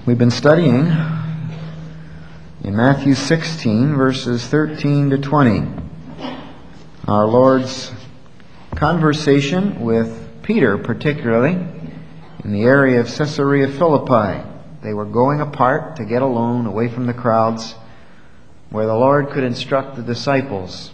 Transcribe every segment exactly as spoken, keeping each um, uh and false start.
We've been studying in Matthew sixteen, verses thirteen to twenty, our Lord's conversation with Peter, particularly in the area of Caesarea Philippi. They were going apart to get alone, away from the crowds, where the Lord could instruct the disciples.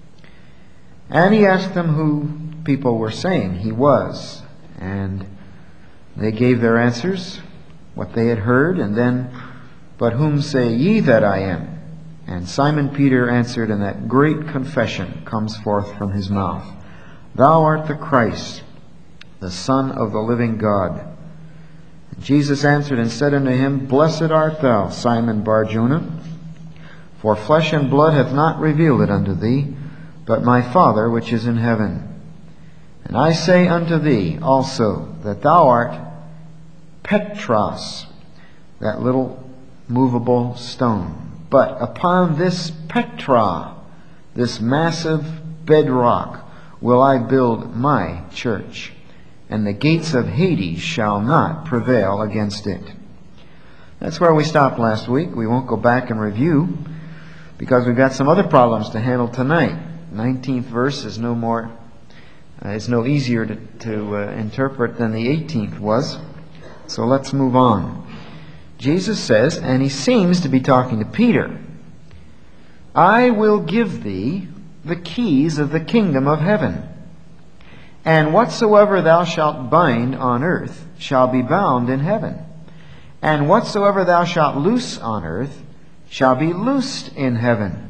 And He asked them who people were saying He was. And they gave their answers, what they had heard, and then, "But whom say ye that I am?" And Simon Peter answered, and that great confession comes forth from his mouth, "Thou art the Christ, the Son of the living God." And Jesus answered and said unto him, "Blessed art thou, Simon Bar-Jonah, for flesh and blood hath not revealed it unto thee, but my Father which is in heaven. And I say unto thee also that thou art Petros," that little movable stone. "But upon this Petra, this massive bedrock, will I build my church, and the gates of Hades shall not prevail against it." That's where we stopped last week. We won't go back and review, because we've got some other problems to handle tonight. nineteenth verse is no more, uh, is no easier to, to uh, interpret than the eighteenth was. So let's move on. Jesus says, and He seems to be talking to Peter, "I will give thee the keys of the kingdom of heaven. And whatsoever thou shalt bind on earth shall be bound in heaven. And whatsoever thou shalt loose on earth shall be loosed in heaven."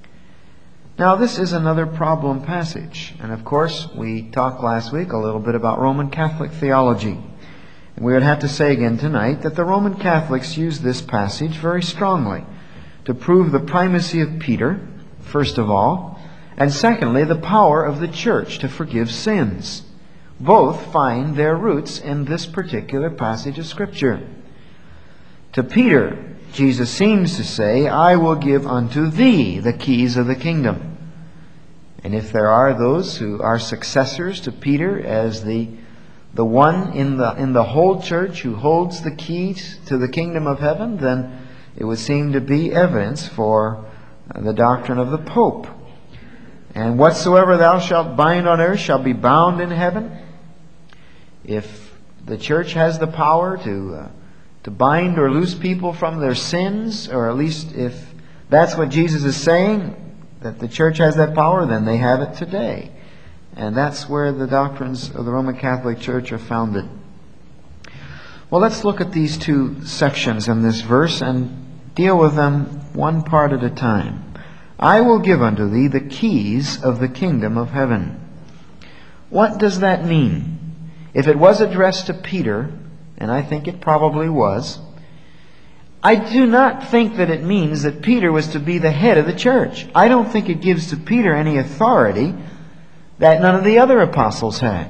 Now this is another problem passage. And of course, we talked last week a little bit about Roman Catholic theology. And we would have to say again tonight that the Roman Catholics use this passage very strongly to prove the primacy of Peter, first of all, and secondly, the power of the church to forgive sins. Both find their roots in this particular passage of Scripture. To Peter, Jesus seems to say, "I will give unto thee the keys of the kingdom." And if there are those who are successors to Peter as the the one in the in the whole church who holds the keys to the kingdom of heaven, then it would seem to be evidence for the doctrine of the Pope. "And whatsoever thou shalt bind on earth shall be bound in heaven." If the church has the power to uh, to bind or loose people from their sins, or at least if that's what Jesus is saying, that the church has that power, then they have it today. And that's where the doctrines of the Roman Catholic Church are founded. Well, let's look at these two sections in this verse and deal with them one part at a time. "I will give unto thee the keys of the kingdom of heaven." What does that mean? If it was addressed to Peter, and I think it probably was, I do not think that it means that Peter was to be the head of the church. I don't think it gives to Peter any authority that none of the other apostles had.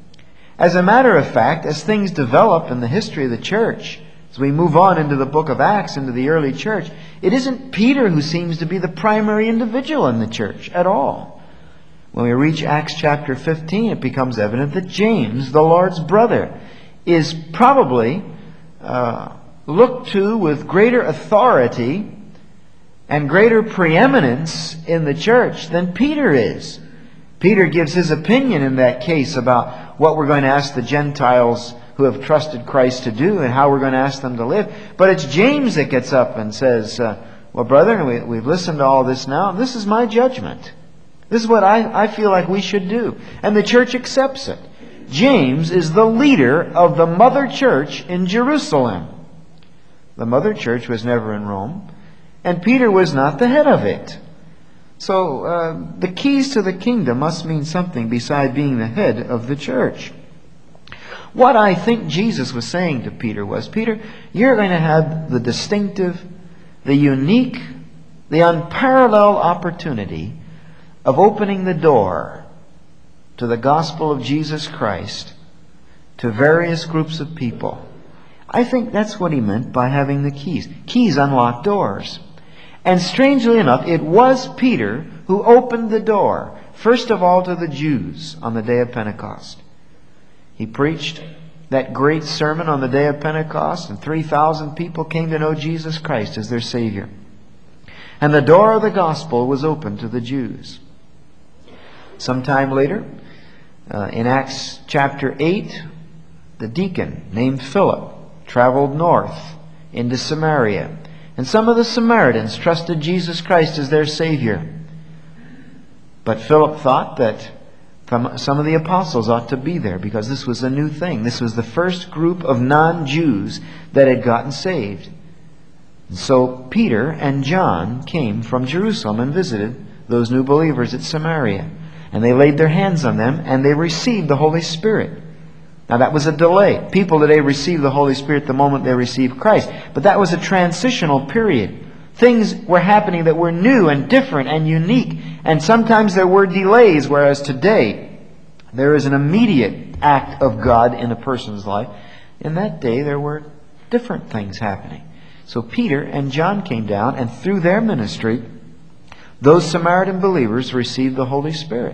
As a matter of fact, as things develop in the history of the church, as we move on into the book of Acts, into the early church, it isn't Peter who seems to be the primary individual in the church at all. When we reach Acts chapter fifteen, it becomes evident that James, the Lord's brother, is probably uh, looked to with greater authority and greater preeminence in the church than Peter is. Peter gives his opinion in that case about what we're going to ask the Gentiles who have trusted Christ to do and how we're going to ask them to live. But it's James that gets up and says, uh, well, brother, we, we've listened to all this now. This is my judgment. This is what I, I feel like we should do. And the church accepts it. James is the leader of the mother church in Jerusalem. The mother church was never in Rome, and Peter was not the head of it. So uh, the keys to the kingdom must mean something beside being the head of the church. What I think Jesus was saying to Peter was, Peter, you're going to have the distinctive, the unique, the unparalleled opportunity of opening the door to the gospel of Jesus Christ to various groups of people. I think that's what He meant by having the keys. Keys unlock doors. And strangely enough, it was Peter who opened the door, first of all to the Jews on the day of Pentecost. He preached that great sermon on the day of Pentecost, and three thousand people came to know Jesus Christ as their Savior. And the door of the gospel was open to the Jews. Sometime later, uh, in Acts chapter eight, the deacon named Philip traveled north into Samaria. And some of the Samaritans trusted Jesus Christ as their Savior. But Philip thought that some of the apostles ought to be there because this was a new thing. This was the first group of non-Jews that had gotten saved. And so Peter and John came from Jerusalem and visited those new believers at Samaria. And they laid their hands on them and they received the Holy Spirit. Now that was a delay. People today receive the Holy Spirit the moment they receive Christ. But that was a transitional period. Things were happening that were new and different and unique. And sometimes there were delays, whereas today there is an immediate act of God in a person's life. In that day there were different things happening. So Peter and John came down, and through their ministry, those Samaritan believers received the Holy Spirit.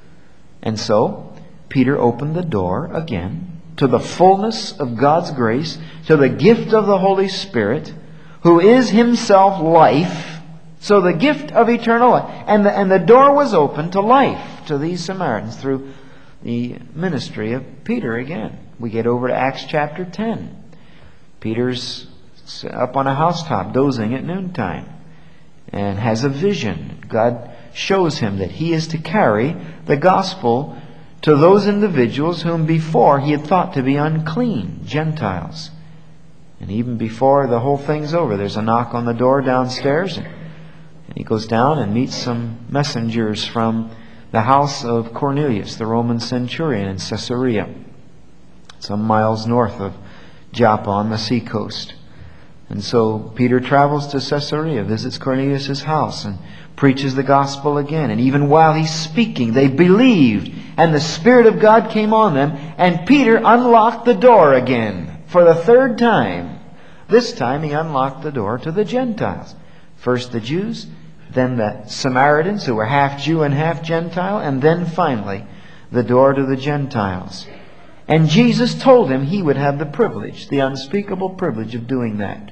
And so Peter opened the door again to the fullness of God's grace, to the gift of the Holy Spirit, who is Himself life. So the gift of eternal life. And the, and the door was open to life to these Samaritans through the ministry of Peter again. We get over to Acts chapter ten. Peter's up on a housetop dozing at noontime and has a vision. God shows him that he is to carry the gospel to those individuals whom before he had thought to be unclean, Gentiles. And even before the whole thing's over, there's a knock on the door downstairs, and he goes down and meets some messengers from the house of Cornelius, the Roman centurion in Caesarea, some miles north of Joppa on the seacoast. And so Peter travels to Caesarea, visits Cornelius' house, and preaches the gospel again. And even while he's speaking, they believed, and the Spirit of God came on them, and Peter unlocked the door again for the third time. This time he unlocked the door to the Gentiles. First the Jews, then the Samaritans who were half Jew and half Gentile, and then finally the door to the Gentiles. And Jesus told him he would have the privilege, the unspeakable privilege of doing that.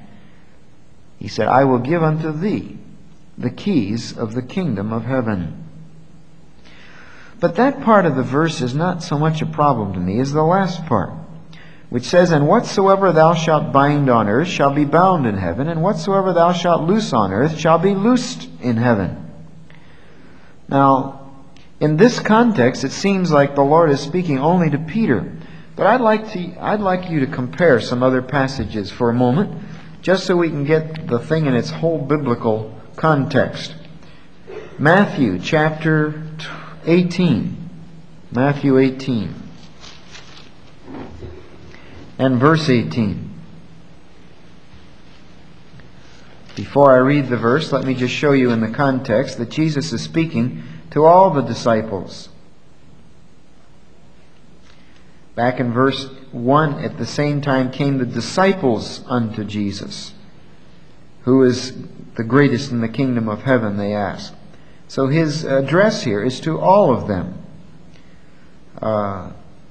He said, I will give unto thee the keys of the kingdom of heaven. But that part of the verse is not so much a problem to me as the last part, which says, And whatsoever thou shalt bind on earth shall be bound in heaven, and whatsoever thou shalt loose on earth shall be loosed in heaven. Now, in this context, it seems like the Lord is speaking only to Peter. But I'd like to, I'd like you to compare some other passages for a moment, just so we can get the thing in its whole biblical context. Matthew chapter eighteen. Matthew eighteen. And verse eighteen. Before I read the verse, let me just show you in the context that Jesus is speaking to all the disciples. Back in verse one, at the same time came the disciples unto Jesus. Who is the greatest in the kingdom of heaven, they ask. So his address here is to all of them. Uh,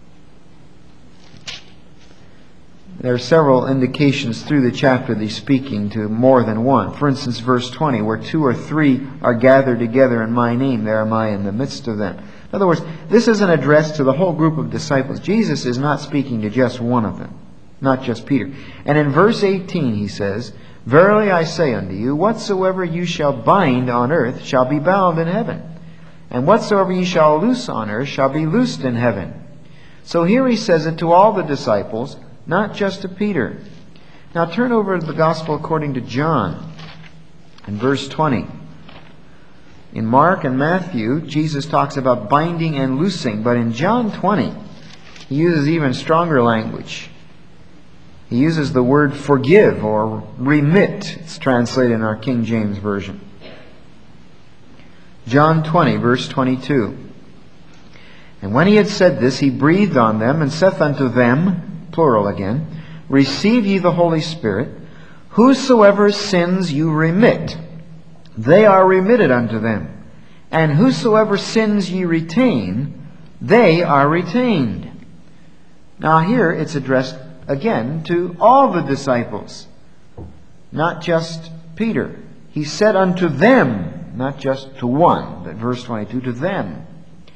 there are several indications through the chapter that he's speaking to more than one. For instance, verse twenty, where two or three are gathered together in my name, there am I in the midst of them. In other words, this is an address to the whole group of disciples. Jesus is not speaking to just one of them, not just Peter. And in verse eighteen he says, Verily I say unto you, whatsoever you shall bind on earth shall be bound in heaven, and whatsoever ye shall loose on earth shall be loosed in heaven. So here he says it to all the disciples, not just to Peter. Now turn over to the Gospel according to John, in verse twenty. In Mark and Matthew, Jesus talks about binding and loosing, but in John twenty, he uses even stronger language. He uses the word forgive or remit. It's translated in our King James Version. John twenty, verse twenty-two. And when he had said this, he breathed on them and saith unto them, plural again, Receive ye the Holy Spirit. Whosoever sins you remit, they are remitted unto them. And whosoever sins ye retain, they are retained. Now here it's addressed again to all the disciples, not just Peter. He said unto them, not just to one, but verse twenty-two, to them.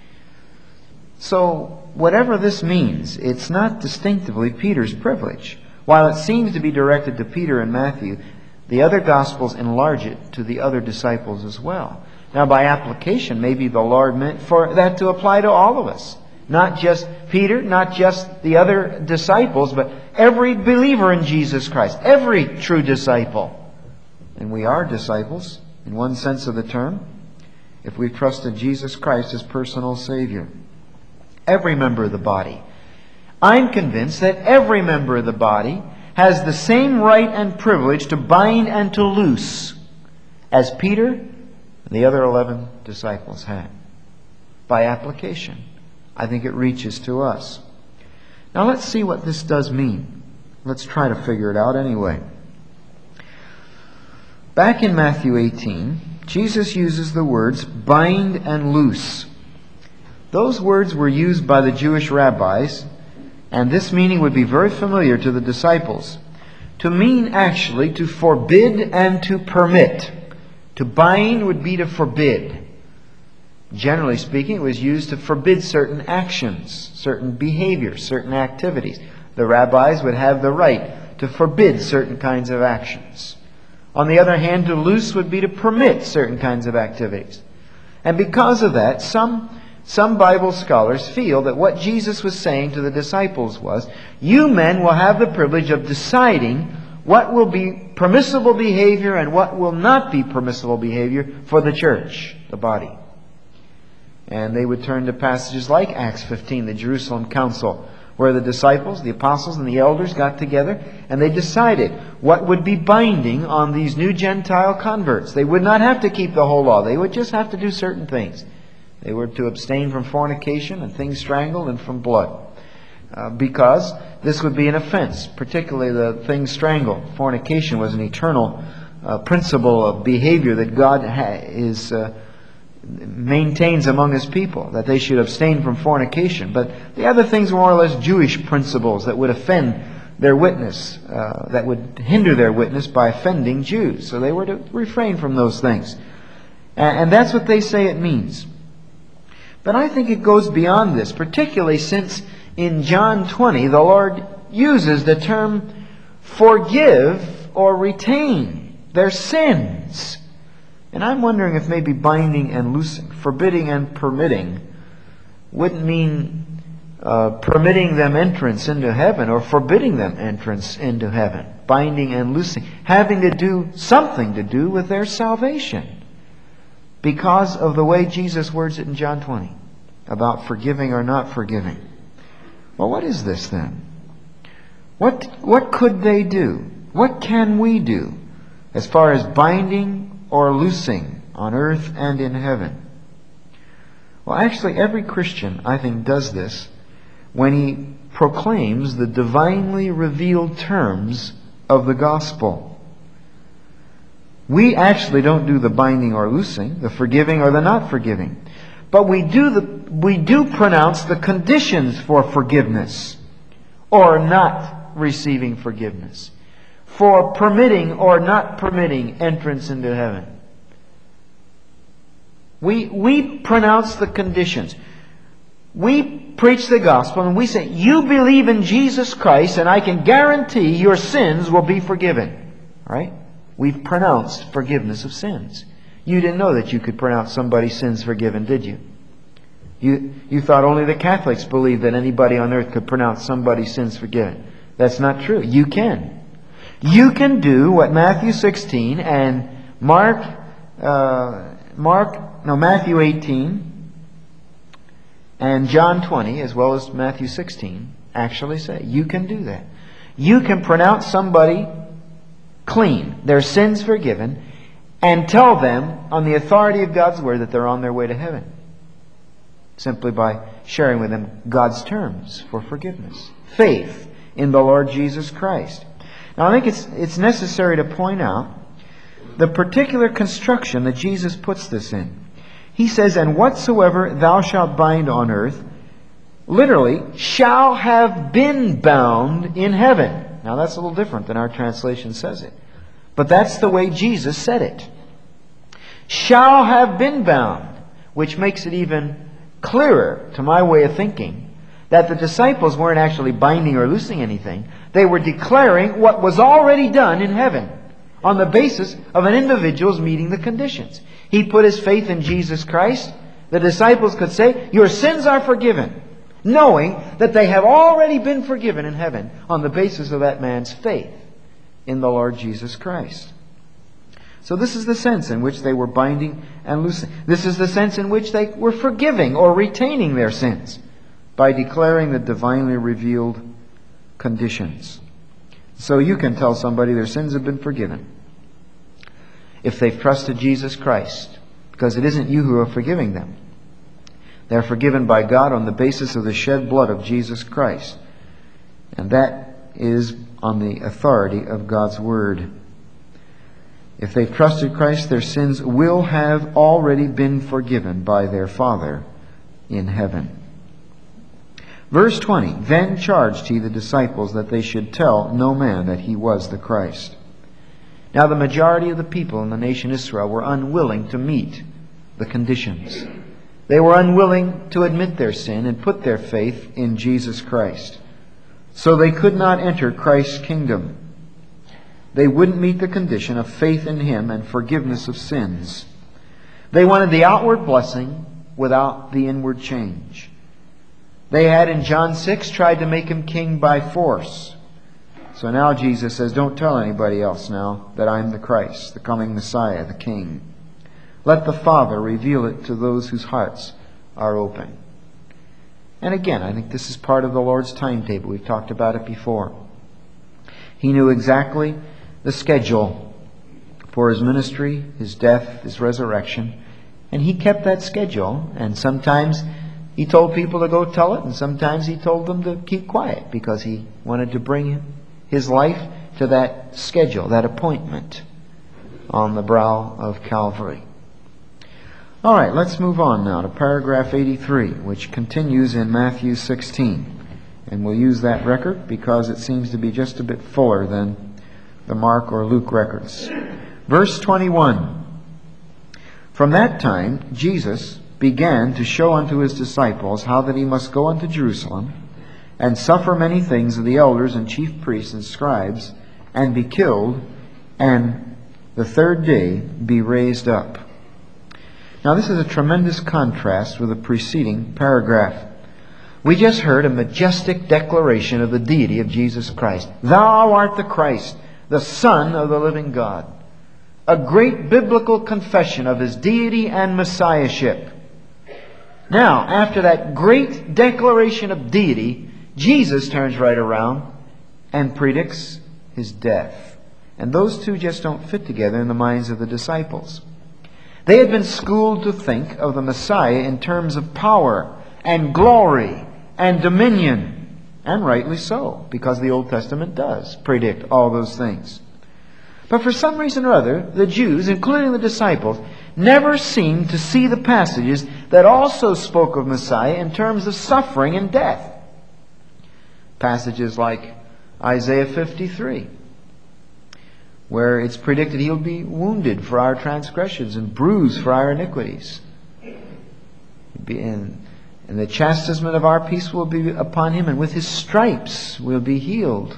So, whatever this means, it's not distinctively Peter's privilege. While it seems to be directed to Peter and Matthew, the other Gospels enlarge it to the other disciples as well. Now, by application, maybe the Lord meant for that to apply to all of us. Not just Peter, not just the other disciples, but every believer in Jesus Christ. Every true disciple. And we are disciples, in one sense of the term, if we've trusted Jesus Christ as personal Savior. Every member of the body. I'm convinced that every member of the body has the same right and privilege to bind and to loose as Peter and the other eleven disciples had. By application, I think it reaches to us. Now let's see what this does mean. Let's try to figure it out anyway. Back in Matthew eighteen, Jesus uses the words bind and loose. Those words were used by the Jewish rabbis, and this meaning would be very familiar to the disciples. To mean actually to forbid and to permit. To bind would be to forbid. Generally speaking, it was used to forbid certain actions, certain behaviors, certain activities. The rabbis would have the right to forbid certain kinds of actions. On the other hand, to loose would be to permit certain kinds of activities. And because of that, some Some Bible scholars feel that what Jesus was saying to the disciples was, you men will have the privilege of deciding what will be permissible behavior and what will not be permissible behavior for the church, the body. And they would turn to passages like Acts fifteen, the Jerusalem Council, where the disciples, the apostles, and the elders got together and they decided what would be binding on these new Gentile converts. They would not have to keep the whole law. They would just have to do certain things. They were to abstain from fornication and things strangled and from blood. Uh, because this would be an offense, particularly the things strangled. Fornication was an eternal uh, principle of behavior that God ha- is, uh, maintains among His people, that they should abstain from fornication. But the other things were more or less Jewish principles that would offend their witness, uh, that would hinder their witness by offending Jews. So they were to refrain from those things. And, and that's what they say it means. But I think it goes beyond this, particularly since in John twenty the Lord uses the term forgive or retain their sins. And I'm wondering if maybe binding and loosing, forbidding and permitting, wouldn't mean uh, permitting them entrance into heaven or forbidding them entrance into heaven. Binding and loosing, having to do something to do with their salvation. Because of the way Jesus words it in John twenty about forgiving or not forgiving. Well, what is this then? What, what could they do? What can we do as far as binding or loosing on earth and in heaven? Well, actually, every Christian, I think, does this when he proclaims the divinely revealed terms of the gospel. We actually don't do the binding or loosing, the forgiving or the not forgiving. But we do the we do pronounce the conditions for forgiveness or not receiving forgiveness, for permitting or not permitting entrance into heaven. We we pronounce the conditions. We preach the gospel and we say, you believe in Jesus Christ and I can guarantee your sins will be forgiven. All right? We've pronounced forgiveness of sins. You didn't know that you could pronounce somebody's sins forgiven, did you? You you thought only the Catholics believed that anybody on earth could pronounce somebody's sins forgiven. That's not true. You can. You can do what Matthew sixteen and Mark, uh, Mark, no Matthew eighteen and John twenty, as well as Matthew sixteen, actually say. You can do that. You can pronounce somebody clean, their sins forgiven, and tell them on the authority of God's Word that they're on their way to heaven. Simply by sharing with them God's terms for forgiveness. Faith in the Lord Jesus Christ. Now I think it's, it's necessary to point out the particular construction that Jesus puts this in. He says, and whatsoever thou shalt bind on earth literally, shall have been bound in heaven. Now that's a little different than our translation says it. But that's the way Jesus said it. Shall have been bound, which makes it even clearer to my way of thinking that the disciples weren't actually binding or loosing anything. They were declaring what was already done in heaven on the basis of an individual's meeting the conditions. He put his faith in Jesus Christ. The disciples could say, your sins are forgiven, knowing that they have already been forgiven in heaven on the basis of that man's faith in the Lord Jesus Christ. So this is the sense in which they were binding and loosing. This is the sense in which they were forgiving or retaining their sins by declaring the divinely revealed conditions. So you can tell somebody their sins have been forgiven if they've trusted Jesus Christ, because it isn't you who are forgiving them. They're forgiven by God on the basis of the shed blood of Jesus Christ. And that is on the authority of God's Word. If they've trusted Christ, their sins will have already been forgiven by their Father in heaven. Verse twenty, then charged he the disciples that they should tell no man that he was the Christ. Now the majority of the people in the nation Israel were unwilling to meet the conditions. They were unwilling to admit their sin and put their faith in Jesus Christ. So they could not enter Christ's kingdom. They wouldn't meet the condition of faith in Him and forgiveness of sins. They wanted the outward blessing without the inward change. They had in John six tried to make Him king by force. So now Jesus says, don't tell anybody else now that I'm the Christ, the coming Messiah, the King. Let the Father reveal it to those whose hearts are open. And again, I think this is part of the Lord's timetable. We've talked about it before. He knew exactly the schedule for His ministry, His death, His resurrection. And He kept that schedule. And sometimes He told people to go tell it, and sometimes He told them to keep quiet because He wanted to bring His life to that schedule, that appointment on the brow of Calvary. All right, let's move on now to paragraph eighty-three, which continues in Matthew sixteen. And we'll use that record because it seems to be just a bit fuller than the Mark or Luke records. Verse twenty-one. From that time Jesus began to show unto His disciples how that He must go unto Jerusalem and suffer many things of the elders and chief priests and scribes, and be killed, and the third day be raised up. Now this is a tremendous contrast with the preceding paragraph. We just heard a majestic declaration of the deity of Jesus Christ. Thou art the Christ, the Son of the living God. A great biblical confession of His deity and messiahship. Now, after that great declaration of deity, Jesus turns right around and predicts His death. And those two just don't fit together in the minds of the disciples. They had been schooled to think of the Messiah in terms of power and glory and dominion. And rightly so, because the Old Testament does predict all those things. But for some reason or other, the Jews, including the disciples, never seemed to see the passages that also spoke of Messiah in terms of suffering and death. Passages like Isaiah fifty-three, where it's predicted He'll be wounded for our transgressions and bruised for our iniquities. And, and the chastisement of our peace will be upon Him, and with His stripes we'll be healed.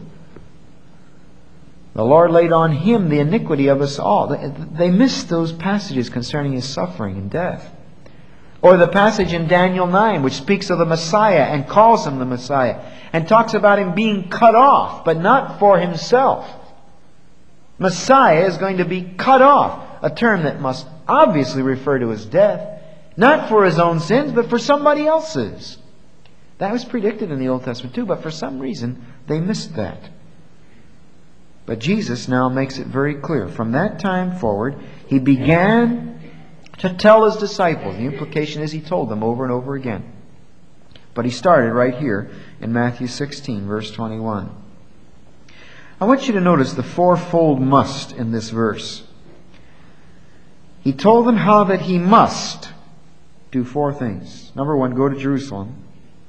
The Lord laid on Him the iniquity of us all. They, they missed those passages concerning His suffering and death. Or the passage in Daniel nine, which speaks of the Messiah and calls Him the Messiah, and talks about Him being cut off, but not for Himself. Messiah is going to be cut off, a term that must obviously refer to His death, not for His own sins, but for somebody else's. That was predicted in the Old Testament too, but for some reason they missed that. But Jesus now makes it very clear. From that time forward, He began to tell His disciples. The implication is He told them over and over again. But He started right here in Matthew sixteen, verse twenty-one. I want you to notice the fourfold must in this verse. He told them how that He must do four things. Number one, go to Jerusalem.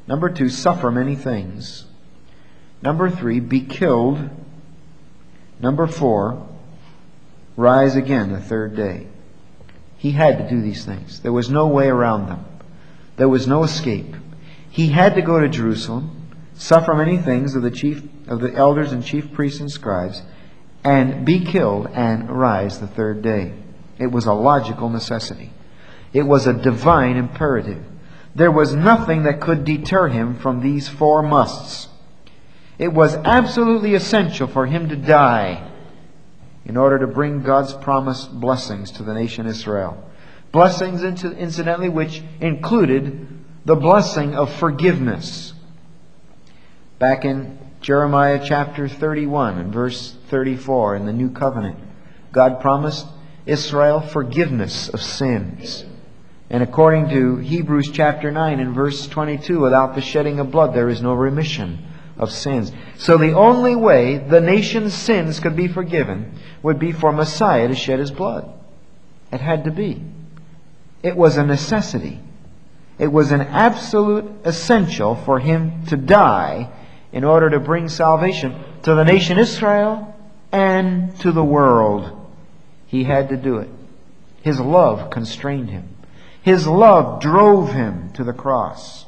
Number two, suffer many things. Number three, be killed. Number four, rise again the third day. He had to do these things. There was no way around them. There was no escape. He had to go to Jerusalem, suffer many things of the chief of the elders and chief priests and scribes, and be killed and rise the third day. It was a logical necessity. It was a divine imperative. There was nothing that could deter him from these four musts. It was absolutely essential for him to die in order to bring God's promised blessings to the nation Israel. Blessings, incidentally, which included the blessing of forgiveness. Back in Jeremiah chapter thirty-one and verse thirty-four in the New Covenant, God promised Israel forgiveness of sins. And according to Hebrews chapter nine and verse twenty-two, without the shedding of blood there is no remission of sins. So the only way the nation's sins could be forgiven would be for Messiah to shed His blood. It had to be. It was a necessity. It was an absolute essential for Him to die in order to bring salvation to the nation Israel and to the world. He had to do it. His love constrained Him. His love drove Him to the cross.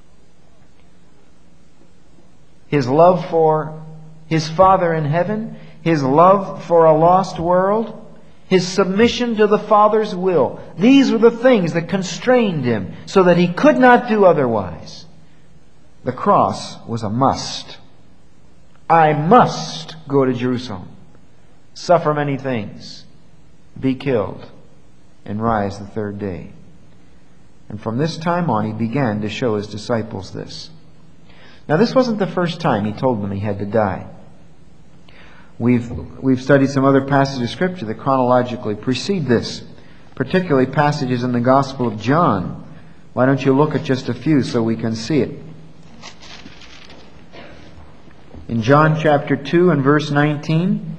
His love for His Father in heaven, His love for a lost world, His submission to the Father's will. These were the things that constrained Him so that He could not do otherwise. The cross was a must. I must go to Jerusalem, suffer many things, be killed, and rise the third day. And from this time on, He began to show His disciples this. Now, this wasn't the first time He told them He had to die. We've, we've studied some other passages of Scripture that chronologically precede this, particularly passages in the Gospel of John. Why don't you look at just a few so we can see it? In John chapter two and verse nineteen,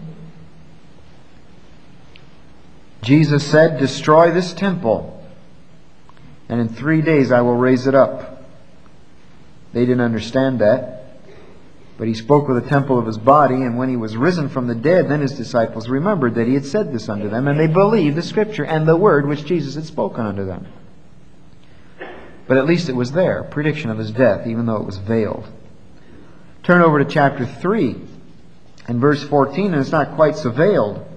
Jesus said, "Destroy this temple, and in three days I will raise it up." They didn't understand that. But He spoke of the temple of His body, and when He was risen from the dead, then His disciples remembered that He had said this unto them, and they believed the Scripture and the word which Jesus had spoken unto them. But at least it was there, prediction of His death, even though it was veiled. Turn over to chapter three and verse fourteen, and it's not quite so veiled.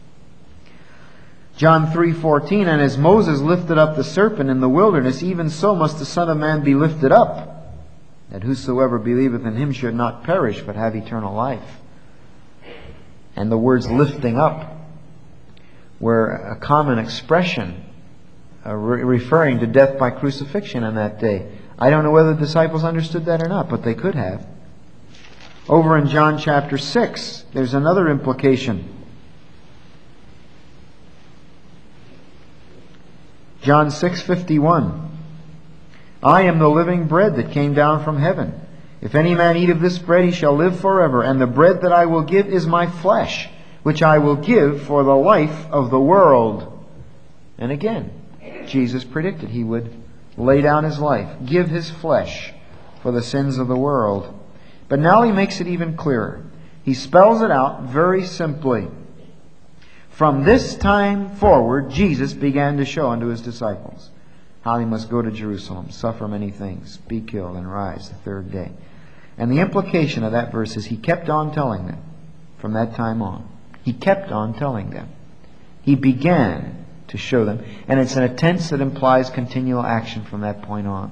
John three fourteen, "And as Moses lifted up the serpent in the wilderness, even so must the Son of Man be lifted up, that whosoever believeth in Him should not perish, but have eternal life." And the words "lifting up" were a common expression uh, re- referring to death by crucifixion in that day. I don't know whether the disciples understood that or not, but they could have. Over in John chapter six, there's another implication. John six fifty-one. "I am the living bread that came down from heaven. If any man eat of this bread, he shall live forever. And the bread that I will give is my flesh, which I will give for the life of the world." And again, Jesus predicted He would lay down His life, give His flesh for the sins of the world. But now He makes it even clearer. He spells it out very simply. From this time forward, Jesus began to show unto His disciples how He must go to Jerusalem, suffer many things, be killed, and rise the third day. And the implication of that verse is He kept on telling them from that time on. He kept on telling them. He began to show them. And it's in a tense that implies continual action from that point on.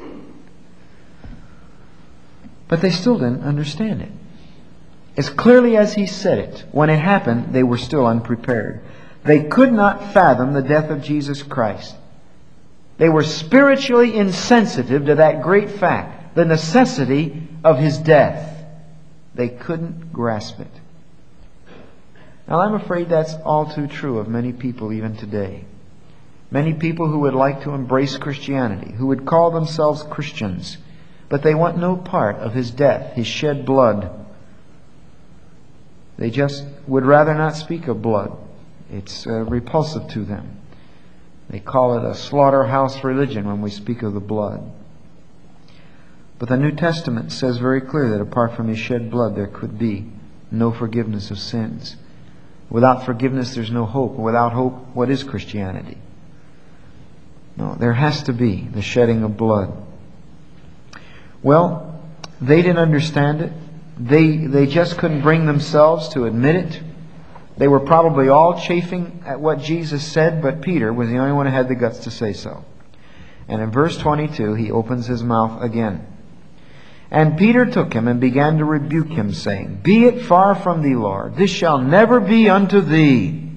But they still didn't understand it. As clearly as He said it, when it happened, they were still unprepared. They could not fathom the death of Jesus Christ. They were spiritually insensitive to that great fact, the necessity of His death. They couldn't grasp it. Now, I'm afraid that's all too true of many people even today. Many people who would like to embrace Christianity, who would call themselves Christians, but they want no part of His death, His shed blood. They just would rather not speak of blood. It's uh, repulsive to them. They call it a slaughterhouse religion when we speak of the blood. But the New Testament says very clearly that apart from His shed blood there could be no forgiveness of sins. Without forgiveness there's no hope. Without hope, what is Christianity? No, there has to be the shedding of blood. Well, they didn't understand it. They, they just couldn't bring themselves to admit it. They were probably all chafing at what Jesus said, but Peter was the only one who had the guts to say so. And in verse twenty-two, he opens his mouth again. And Peter took him and began to rebuke him, saying, Be it far from thee, Lord. This shall never be unto thee.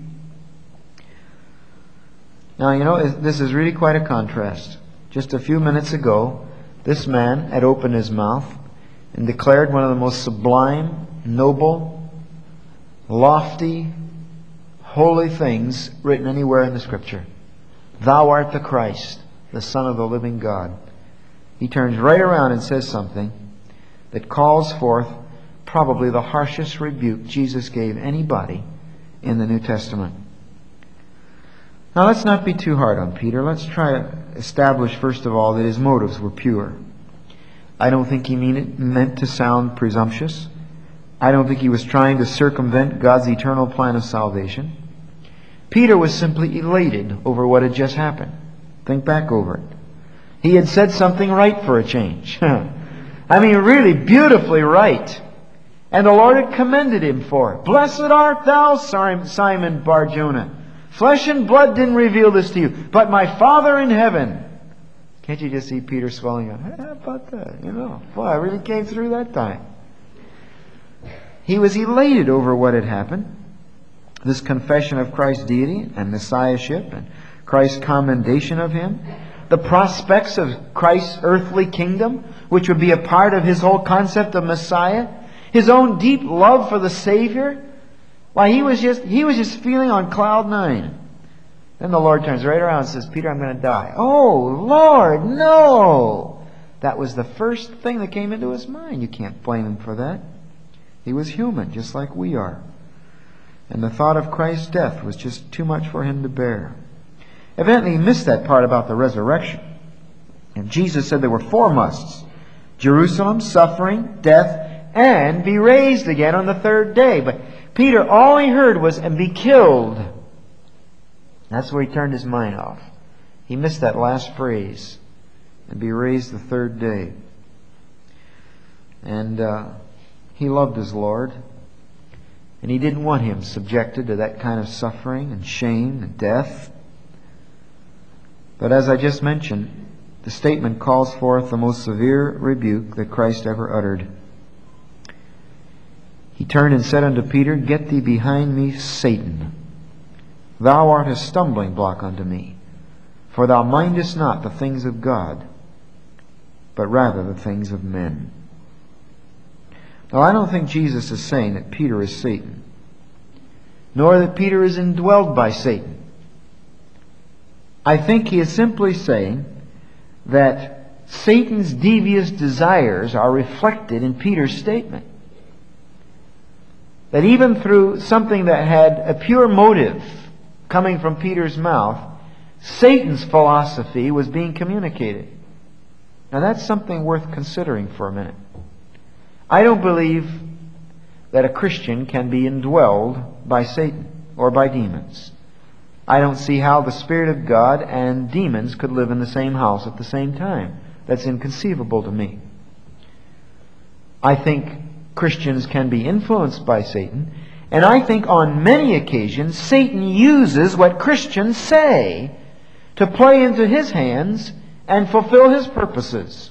Now, you know, this is really quite a contrast. Just a few minutes ago, this man had opened his mouth and declared one of the most sublime, noble, lofty, holy things written anywhere in the Scripture. Thou art the Christ, the Son of the living God. He turns right around and says something that calls forth probably the harshest rebuke Jesus gave anybody in the New Testament. Now let's not be too hard on Peter. Let's try to establish first of all that his motives were pure. I don't think he mean it, meant to sound presumptuous. I don't think he was trying to circumvent God's eternal plan of salvation. Peter was simply elated over what had just happened. Think back over it. He had said something right for a change. I mean, really beautifully right. And the Lord had commended him for it. Blessed art thou, Simon Bar-Jonah. Flesh and blood didn't reveal this to you, but my Father in heaven. Can't you just see Peter swelling up? Hey, how about that? You know, boy, I really came through that time. He was elated over what had happened. This confession of Christ's deity and Messiahship and Christ's commendation of Him. The prospects of Christ's earthly kingdom, which would be a part of His whole concept of Messiah. His own deep love for the Savior. Why, he was just he was just feeling on cloud nine. Then the Lord turns right around and says, Peter, I'm going to die. Oh, Lord, no! That was the first thing that came into his mind. You can't blame him for that. He was human, just like we are. And the thought of Christ's death was just too much for him to bear. Evidently, he missed that part about the resurrection. And Jesus said there were four musts. Jerusalem, suffering, death, and be raised again on the third day. But Peter, all he heard was, and be killed. That's where he turned his mind off. He missed that last phrase, and be raised the third day. And uh, he loved his Lord. And he didn't want him subjected to that kind of suffering and shame and death. But as I just mentioned, the statement calls forth the most severe rebuke that Christ ever uttered. He turned and said unto Peter, Get thee behind me, Satan. Thou art a stumbling block unto me, for thou mindest not the things of God, but rather the things of men. Now, I don't think Jesus is saying that Peter is Satan, nor that Peter is indwelled by Satan. I think he is simply saying that Satan's devious desires are reflected in Peter's statement. That even through something that had a pure motive coming from Peter's mouth, Satan's philosophy was being communicated. Now that's something worth considering for a minute. I don't believe that a Christian can be indwelled by Satan or by demons. I don't see how the Spirit of God and demons could live in the same house at the same time. That's inconceivable to me. I think Christians can be influenced by Satan, and I think on many occasions Satan uses what Christians say to play into his hands and fulfill his purposes.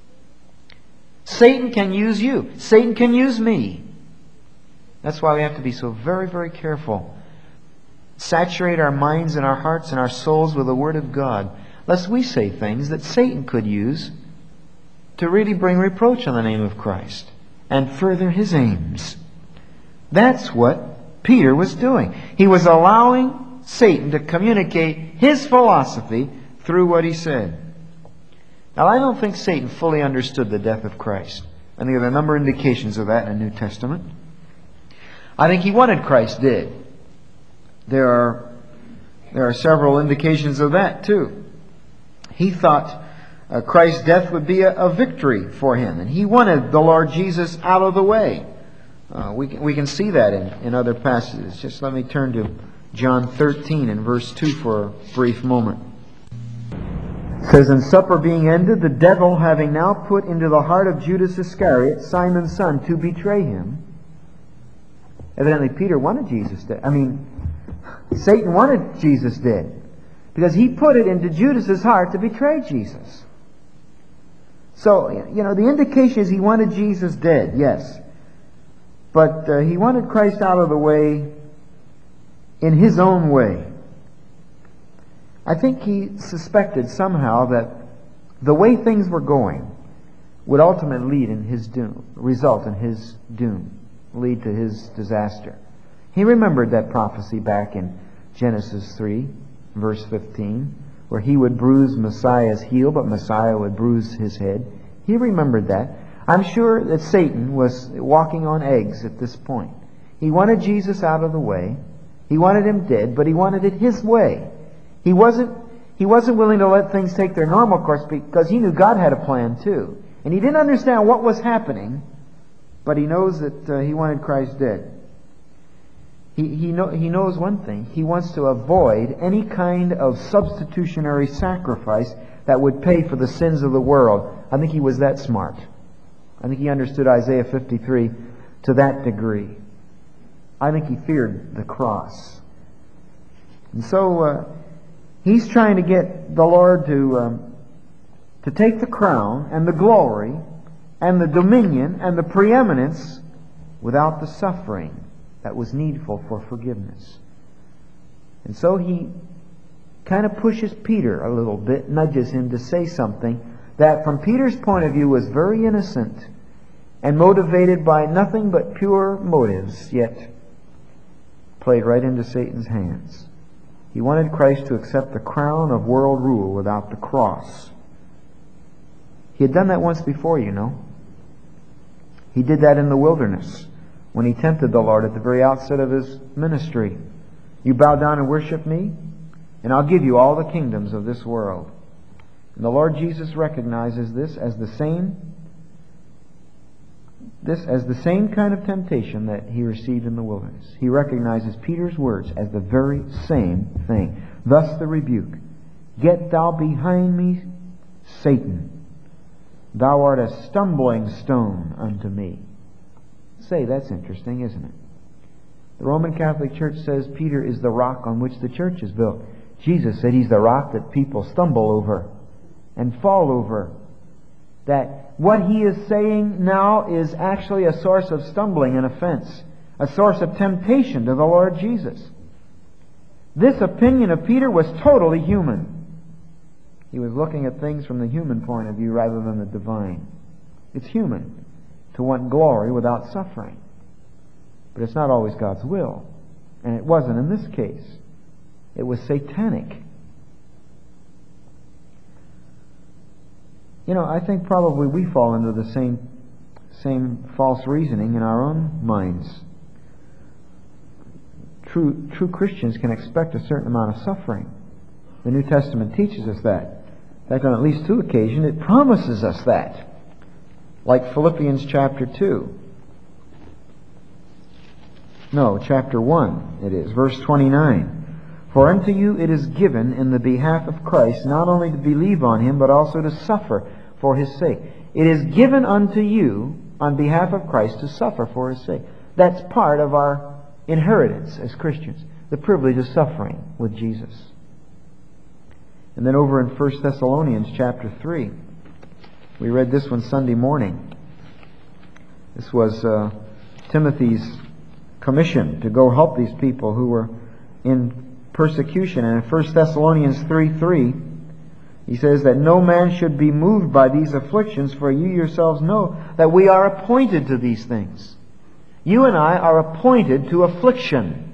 Satan can use you. Satan can use me. That's why we have to be so very, very careful. Saturate our minds and our hearts and our souls with the Word of God, lest we say things that Satan could use to really bring reproach on the name of Christ and further his aims. That's what Peter was doing. He was allowing Satan to communicate his philosophy through what he said. Now, I don't think Satan fully understood the death of Christ. And there are a number of indications of that in the New Testament. I think he wanted Christ dead. There are, there are several indications of that too. He thought Uh, Christ's death would be a, a victory for him. And he wanted the Lord Jesus out of the way. Uh, we, can, we can see that in, in other passages. Just let me turn to John thirteen and verse two for a brief moment. It says, "And supper being ended, the devil having now put into the heart of Judas Iscariot, Simon's son, to betray him." Evidently Peter wanted Jesus dead. I mean, Satan wanted Jesus dead, because he put it into Judas's heart to betray Jesus. So, you know, the indication is he wanted Jesus dead, yes. But uh, he wanted Christ out of the way in his own way. I think he suspected somehow that the way things were going would ultimately lead in his doom, result in his doom, lead to his disaster. He remembered that prophecy back in Genesis three, verse fifteen, where he would bruise Messiah's heel, but Messiah would bruise his head. He remembered that. I'm sure that Satan was walking on eggs at this point. He wanted Jesus out of the way. He wanted him dead, but he wanted it his way. He wasn't, he wasn't willing to let things take their normal course, because he knew God had a plan too. And he didn't understand what was happening, but he knows that uh, he wanted Christ dead. He, he, know, he knows one thing. He wants to avoid any kind of substitutionary sacrifice that would pay for the sins of the world. I think he was that smart. I think he understood Isaiah fifty-three to that degree. I think he feared the cross. And so uh, he's trying to get the Lord to um, to take the crown and the glory and the dominion and the preeminence without the suffering that was needful for forgiveness. And so he kind of pushes Peter a little bit, nudges him to say something that from Peter's point of view was very innocent and motivated by nothing but pure motives, yet played right into Satan's hands. He wanted Christ to accept the crown of world rule without the cross. He had done that once before, you know. He did that in the wilderness when he tempted the Lord at the very outset of his ministry. "You bow down and worship me, and I'll give you all the kingdoms of this world." And the Lord Jesus recognizes this as the same this as the same kind of temptation that he received in the wilderness. He recognizes Peter's words as the very same thing. Thus the rebuke, "Get thou behind me, Satan. Thou art a stumbling stone unto me." Say, that's interesting, isn't it? The Roman Catholic Church says Peter is the rock on which the church is built. Jesus said he's the rock that people stumble over and fall over. That what he is saying now is actually a source of stumbling and offense, a source of temptation to the Lord Jesus. This opinion of Peter was totally human. He was looking at things from the human point of view rather than the divine. It's human to want glory without suffering. But it's not always God's will. And it wasn't in this case. It was satanic. You know, I think probably we fall into the same same false reasoning in our own minds. True, true Christians can expect a certain amount of suffering. The New Testament teaches us that. In fact, on at least two occasions, it promises us that. Like Philippians chapter two. No, chapter one it is, verse twenty-nine. "For unto you it is given in the behalf of Christ not only to believe on him, but also to suffer for his sake." It is given unto you on behalf of Christ to suffer for his sake. That's part of our inheritance as Christians, the privilege of suffering with Jesus. And then over in First Thessalonians chapter three, we read this one Sunday morning. This was uh, Timothy's commission to go help these people who were in persecution. And in First Thessalonians three three, he says that no man should be moved by these afflictions, for you yourselves know that we are appointed to these things. You and I are appointed to affliction.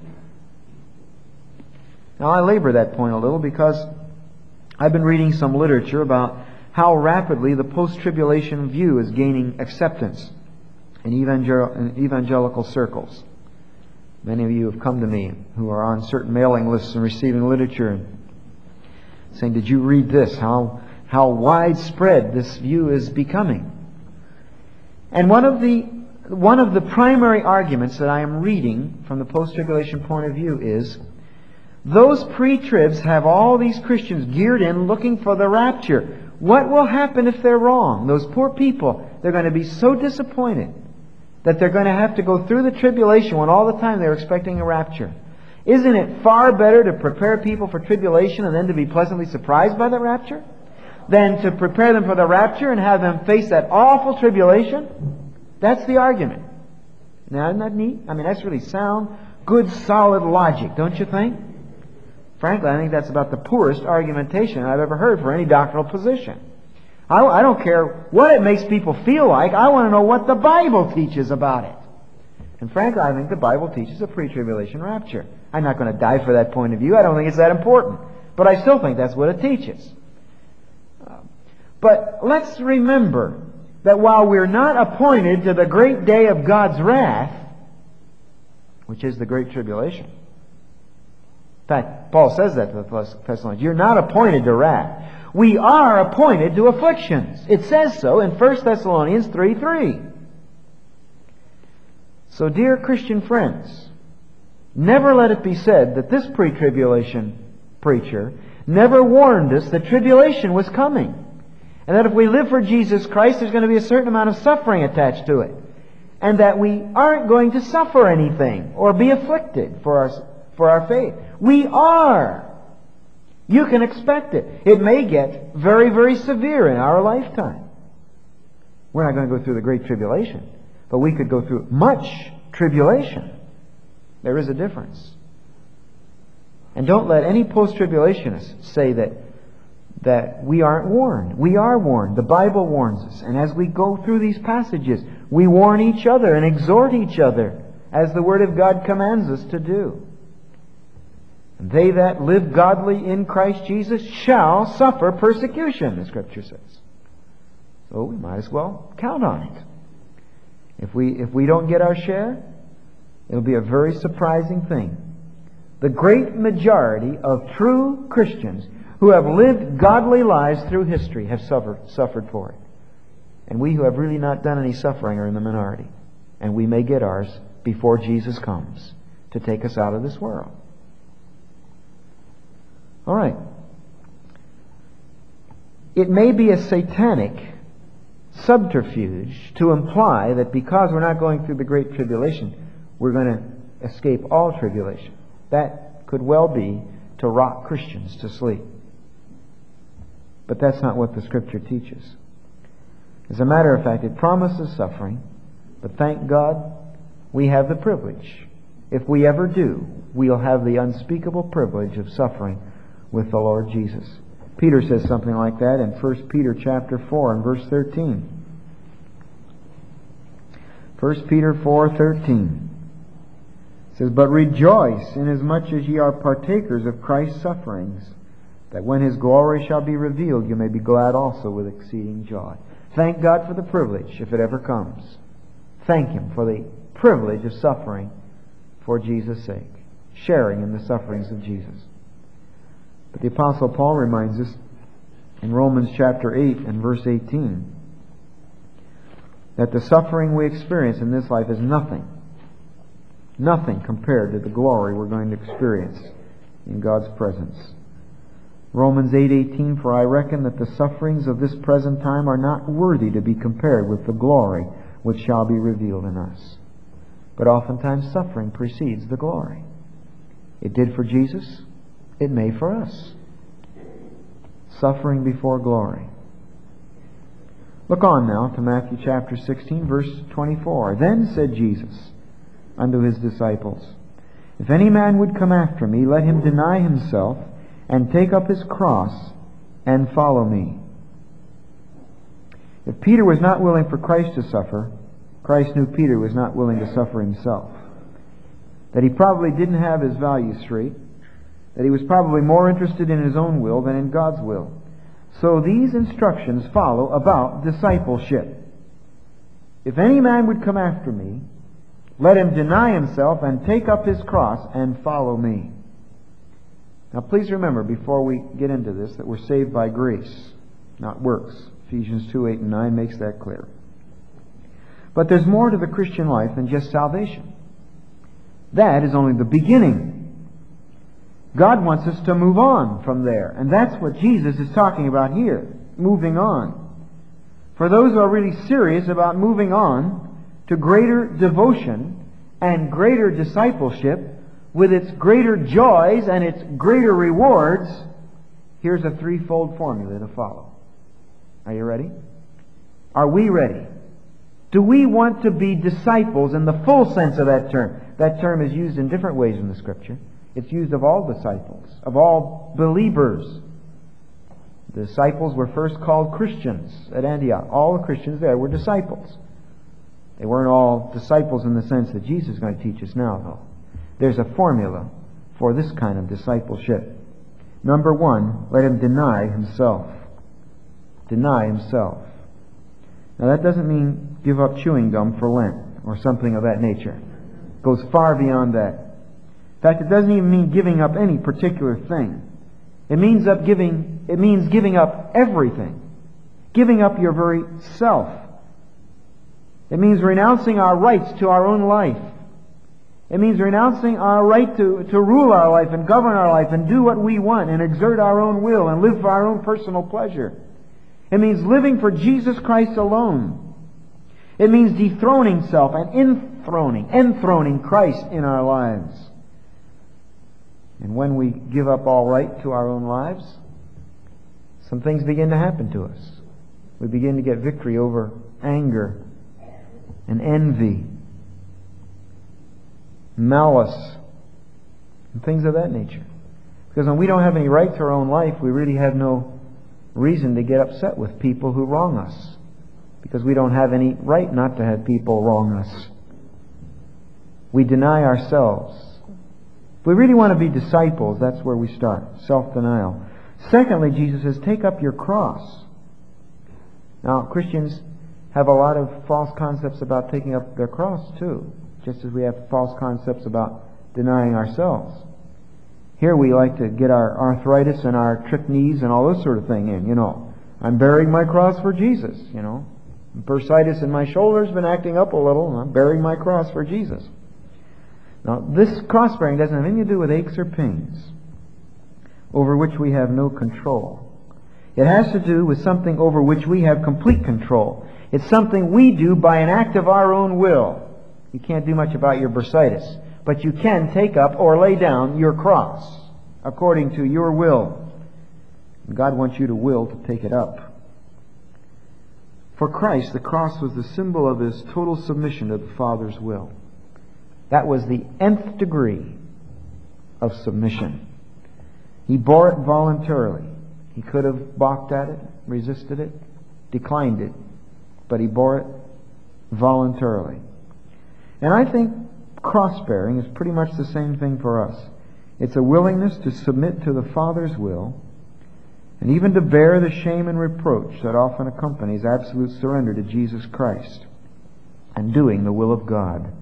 Now I labor that point a little because I've been reading some literature about how rapidly the post-tribulation view is gaining acceptance in evangel- in evangelical circles. Many of you have come to me who are on certain mailing lists and receiving literature and saying, "Did you read this? How how widespread this view is becoming. And one of the one of the primary arguments that I am reading from the post-tribulation point of view is those pre-tribs have all these Christians geared in looking for the rapture. What will happen if they're wrong? Those poor people, they're going to be so disappointed that they're going to have to go through the tribulation when all the time they're expecting a rapture. Isn't it far better to prepare people for tribulation and then to be pleasantly surprised by the rapture than to prepare them for the rapture and have them face that awful tribulation? That's the argument. Now, isn't that neat? I mean, that's really sound, good, solid logic, don't you think? Frankly, I think that's about the poorest argumentation I've ever heard for any doctrinal position. I, I don't care what it makes people feel like. I want to know what the Bible teaches about it. And frankly, I think the Bible teaches a pre-tribulation rapture. I'm not going to die for that point of view. I don't think it's that important. But I still think that's what it teaches. Uh, but let's remember that while we're not appointed to the great day of God's wrath, which is the great tribulation. In fact, Paul says that to the Thessalonians. You're not appointed to wrath. We are appointed to afflictions. It says so in First Thessalonians three three. So, dear Christian friends, never let it be said that this pre-tribulation preacher never warned us that tribulation was coming. And that if we live for Jesus Christ, there's going to be a certain amount of suffering attached to it. And that we aren't going to suffer anything or be afflicted for our, for our faith. We are. You can expect it. It may get very, very severe in our lifetime. We're not going to go through the great tribulation, but we could go through much tribulation. There is a difference. And don't let any post-tribulationists say that that we aren't warned. We are warned. The Bible warns us. And as we go through these passages, we warn each other and exhort each other as the Word of God commands us to do. They that live godly in Christ Jesus shall suffer persecution, the Scripture says. So we might as well count on it. If we, if we don't get our share, it'll be a very surprising thing. The great majority of true Christians who have lived godly lives through history have suffered, suffered for it. And we who have really not done any suffering are in the minority. And we may get ours before Jesus comes to take us out of this world. All right. It may be a satanic subterfuge to imply that because we're not going through the Great Tribulation, we're going to escape all tribulation. That could well be to rock Christians to sleep. But that's not what the Scripture teaches. As a matter of fact, it promises suffering, but thank God we have the privilege. If we ever do, we'll have the unspeakable privilege of suffering with the Lord Jesus. Peter says something like that in First Peter chapter four and verse thirteen. First Peter four thirteen. It says, "But rejoice inasmuch as ye are partakers of Christ's sufferings, that when His glory shall be revealed, you may be glad also with exceeding joy." Thank God for the privilege, if it ever comes. Thank Him for the privilege of suffering for Jesus' sake, sharing in the sufferings of Jesus. But the Apostle Paul reminds us in Romans chapter eight and verse eighteen that the suffering we experience in this life is nothing, nothing compared to the glory we're going to experience in God's presence. Romans eight eighteen, "For I reckon that the sufferings of this present time are not worthy to be compared with the glory which shall be revealed in us." But oftentimes suffering precedes the glory. It did for Jesus. It may for us. Suffering before glory. Look on now to Matthew chapter sixteen, verse twenty-four. "Then said Jesus unto His disciples, If any man would come after me, let him deny himself, and take up his cross, and follow me." If Peter was not willing for Christ to suffer, Christ knew Peter was not willing to suffer himself. That he probably didn't have his values straight. That he was probably more interested in his own will than in God's will. So these instructions follow about discipleship. "If any man would come after me, let him deny himself and take up his cross and follow me." Now please remember, before we get into this, that we're saved by grace. not works. Ephesians two, eight, and nine makes that clear. But there's more to the Christian life than just salvation. That is only the beginning. God wants us to move on from there. And that's what Jesus is talking about here. Moving on. For those who are really serious about moving on to greater devotion and greater discipleship with its greater joys and its greater rewards, here's a threefold formula to follow. Are you ready? Are we ready? Do we want to be disciples in the full sense of that term? That term is used in different ways in the Scripture. It's used of all disciples, of all believers. The disciples were first called Christians at Antioch. All the Christians there were disciples. They weren't all disciples in the sense that Jesus is going to teach us now, though. There's a formula for this kind of discipleship. Number one, let him deny himself. Deny himself. Now that doesn't mean give up chewing gum for Lent or something of that nature. It goes far beyond that. In fact, it doesn't even mean giving up any particular thing. It means up giving it means giving up everything. Giving up your very self. It means renouncing our rights to our own life. It means renouncing our right to, to rule our life and govern our life and do what we want and exert our own will and live for our own personal pleasure. It means living for Jesus Christ alone. It means dethroning self and enthroning, enthroning Christ in our lives. And when we give up all right to our own lives, some things begin to happen to us. We begin to get victory over anger and envy, malice, and things of that nature. Because when we don't have any right to our own life, we really have no reason to get upset with people who wrong us. Because we don't have any right not to have people wrong us. We deny ourselves. If we really want to be disciples, that's where we start. Self-denial. Secondly, Jesus says, take up your cross. Now, Christians have a lot of false concepts about taking up their cross, too. Just as we have false concepts about denying ourselves. Here we like to get our arthritis and our trick knees and all this sort of thing in, you know. I'm bearing my cross for Jesus, you know. Bursitis in my shoulder's been acting up a little, and I'm bearing my cross for Jesus. Now, this cross-bearing doesn't have anything to do with aches or pains over which we have no control. It has to do with something over which we have complete control. It's something we do by an act of our own will. You can't do much about your bursitis, but you can take up or lay down your cross according to your will. And God wants you to will to take it up. For Christ, the cross was the symbol of His total submission to the Father's will. That was the nth degree of submission. He bore it voluntarily. He could have balked at it, resisted it, declined it, but He bore it voluntarily. And I think cross-bearing is pretty much the same thing for us. It's a willingness to submit to the Father's will, and even to bear the shame and reproach that often accompanies absolute surrender to Jesus Christ and doing the will of God.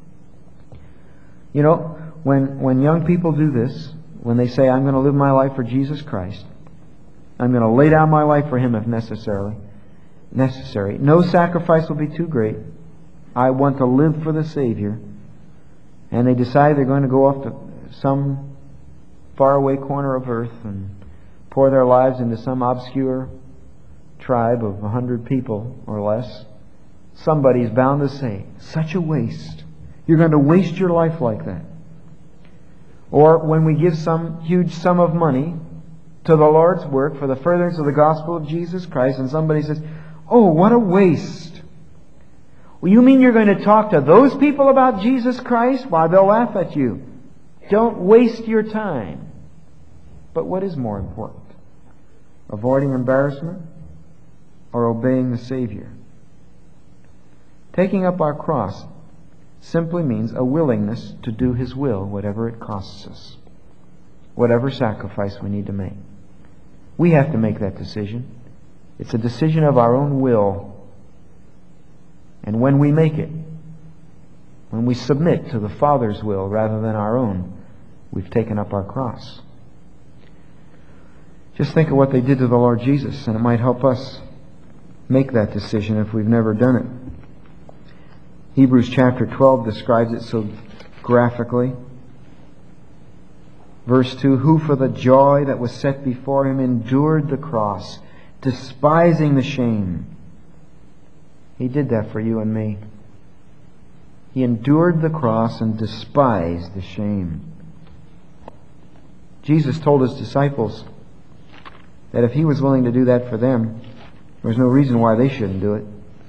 You know, when when young people do this, when they say, I'm going to live my life for Jesus Christ, I'm going to lay down my life for Him if necessarily, necessary. No sacrifice will be too great. I want to live for the Savior. And they decide they're going to go off to some faraway corner of earth and pour their lives into some obscure tribe of a hundred people or less. Somebody's bound to say, such a waste. You're going to waste your life like that. Or when we give some huge sum of money to the Lord's work for the furtherance of the gospel of Jesus Christ, and somebody says, oh, what a waste. Well, you mean you're going to talk to those people about Jesus Christ? Why, they'll laugh at you. Don't waste your time. But what is more important? Avoiding embarrassment or obeying the Savior? Taking up our cross simply means a willingness to do His will, whatever it costs us. Whatever sacrifice we need to make. We have to make that decision. It's a decision of our own will. And when we make it, when we submit to the Father's will rather than our own, we've taken up our cross. Just think of what they did to the Lord Jesus, and it might help us make that decision if we've never done it. Hebrews chapter twelve describes it so graphically. Verse two, who for the joy that was set before him endured the cross, despising the shame. He did that for you and me. He endured the cross and despised the shame. Jesus told his disciples that if he was willing to do that for them, there's no reason why they shouldn't do it.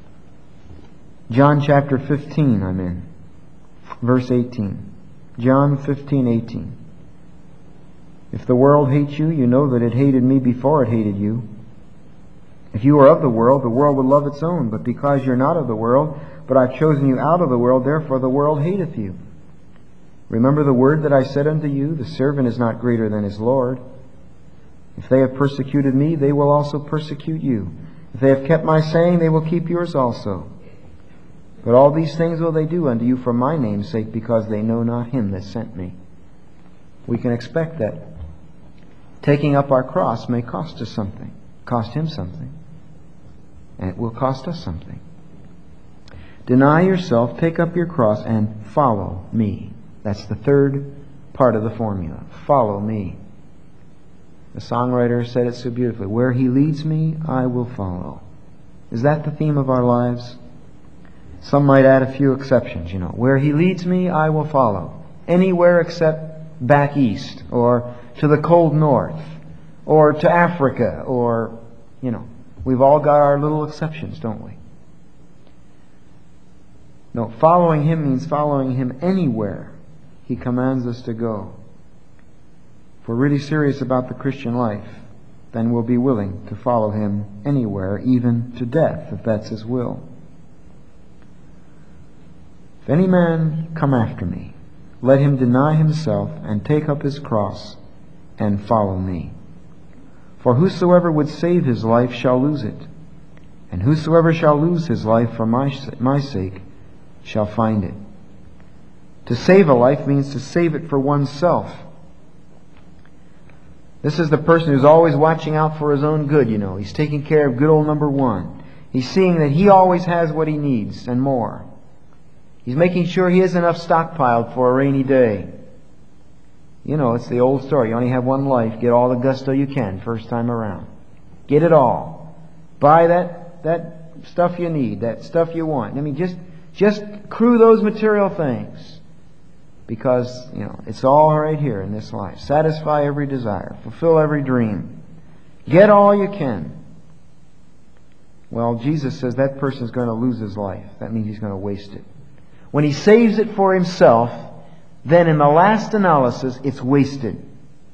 John chapter fifteen, I'm in. Verse eighteen. John fifteen, eighteen. If the world hates you, you know that it hated me before it hated you. If you were of the world, the world would love its own. But because you're not of the world, but I've chosen you out of the world, therefore the world hateth you. Remember the word that I said unto you, the servant is not greater than his Lord. If they have persecuted me, they will also persecute you. If they have kept my saying, they will keep yours also. But all these things will they do unto you for my name's sake, because they know not him that sent me. We can expect that. Taking up our cross may cost us something. Cost him something. And it will cost us something. Deny yourself, take up your cross, and follow me. That's the third part of the formula. Follow me. The songwriter said it so beautifully. Where he leads me, I will follow. Is that the theme of our lives? Some might add a few exceptions, you know. Where he leads me, I will follow. Anywhere except back east, or to the cold north, or to Africa, or, you know. We've all got our little exceptions, don't we? No, following him means following him anywhere he commands us to go. If we're really serious about the Christian life, then we'll be willing to follow him anywhere, even to death, if that's his will. If any man come after me, let him deny himself and take up his cross and follow me. For whosoever would save his life shall lose it, and whosoever shall lose his life for my, my sake shall find it. To save a life means to save it for oneself. This is the person who's always watching out for his own good, you know. He's taking care of good old number one. He's seeing that he always has what he needs and more. He's making sure he has enough stockpiled for a rainy day. You know, it's the old story. You only have one life. Get all the gusto you can first time around. Get it all. Buy that that stuff you need, that stuff you want. I mean, just just accrue those material things. Because, you know, it's all right here in this life. Satisfy every desire. Fulfill every dream. Get all you can. Well, Jesus says that person's going to lose his life. That means he's going to waste it. When he saves it for himself, then in the last analysis, it's wasted.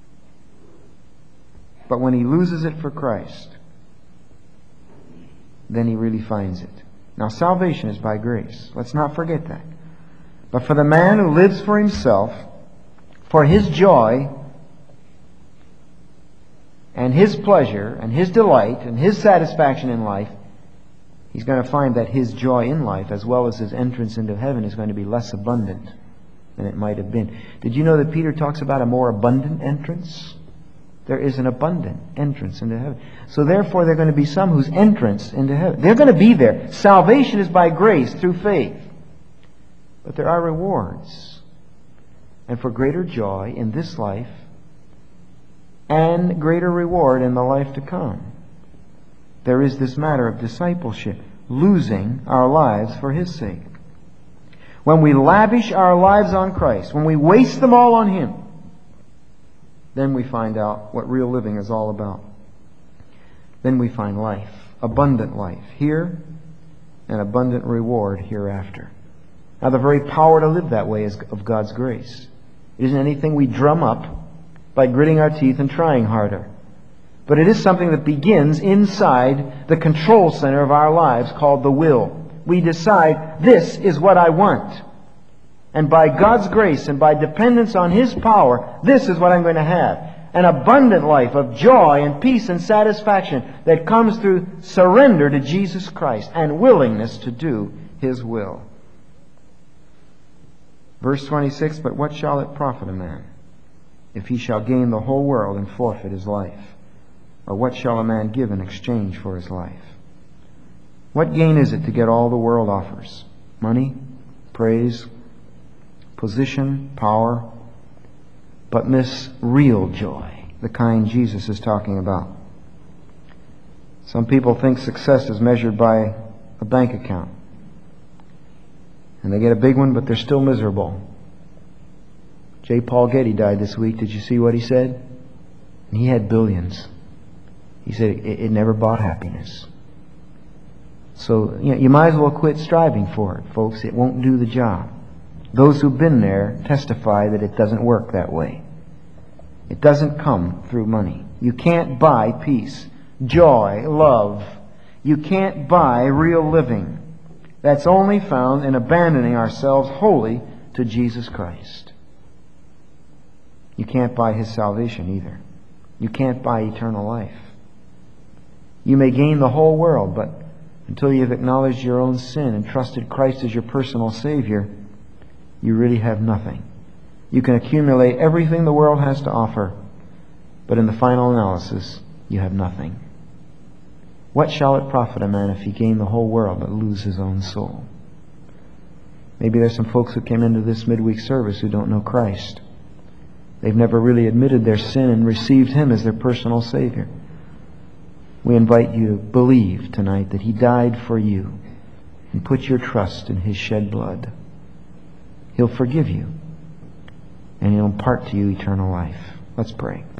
But when he loses it for Christ, then he really finds it. Now, salvation is by grace. Let's not forget that. But for the man who lives for himself, for his joy and his pleasure and his delight and his satisfaction in life, he's going to find that his joy in life, as well as his entrance into heaven, is going to be less abundant than it might have been. Did you know that Peter talks about a more abundant entrance? There is an abundant entrance into heaven. So therefore, there are going to be some whose entrance into heaven, they're going to be there. Salvation is by grace through faith. But there are rewards. And for greater joy in this life and greater reward in the life to come, there is this matter of discipleship, losing our lives for his sake. When we lavish our lives on Christ, when we waste them all on him, then we find out what real living is all about. Then we find life, abundant life here, and abundant reward hereafter. Now, the very power to live that way is of God's grace. It isn't anything we drum up by gritting our teeth and trying harder. But it is something that begins inside the control center of our lives called the will. We decide, this is what I want. And by God's grace and by dependence on his power, this is what I'm going to have. An abundant life of joy and peace and satisfaction that comes through surrender to Jesus Christ and willingness to do his will. Verse twenty-six, but what shall it profit a man if he shall gain the whole world and forfeit his life? Or what shall a man give in exchange for his life? What gain is it to get all the world offers? Money, praise, position, power, but miss real joy, the kind Jesus is talking about. Some people think success is measured by a bank account. And they get a big one, but they're still miserable. J. Paul Getty died this week. Did you see what he said? And he had billions. He said it, it never bought happiness. So you know, you might as well quit striving for it, folks. It won't do the job. Those who've been there testify that it doesn't work that way. It doesn't come through money. You can't buy peace, joy, love. You can't buy real living. That's only found in abandoning ourselves wholly to Jesus Christ. You can't buy His salvation either. You can't buy eternal life. You may gain the whole world, but until you've acknowledged your own sin and trusted Christ as your personal Savior, you really have nothing. You can accumulate everything the world has to offer, but in the final analysis, you have nothing. What shall it profit a man if he gain the whole world but lose his own soul? Maybe there's some folks who came into this midweek service who don't know Christ. They've never really admitted their sin and received Him as their personal Savior. We invite you to believe tonight that He died for you and put your trust in His shed blood. He'll forgive you and He'll impart to you eternal life. Let's pray.